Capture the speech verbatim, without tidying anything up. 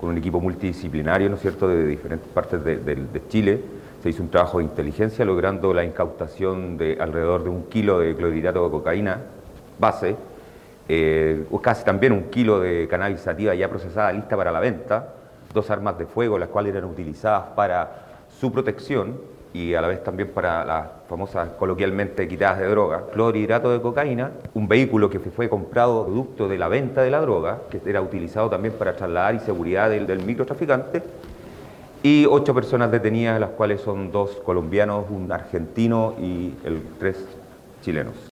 con un equipo multidisciplinario, ¿no es cierto?, de diferentes partes de, de, de Chile. Se hizo un trabajo de inteligencia logrando la incautación de alrededor de un kilo de clorhidrato de cocaína base, eh, casi también un kilo de cannabis sativa ya procesada, lista para la venta, dos armas de fuego, las cuales eran utilizadas para su protección y a la vez también para las famosas coloquialmente quitadas de droga, clorhidrato de cocaína, un vehículo que fue comprado producto de la venta de la droga, que era utilizado también para trasladar y seguridad del, del microtraficante, y ocho personas detenidas, las cuales son dos colombianos, un argentino y el, tres chilenos.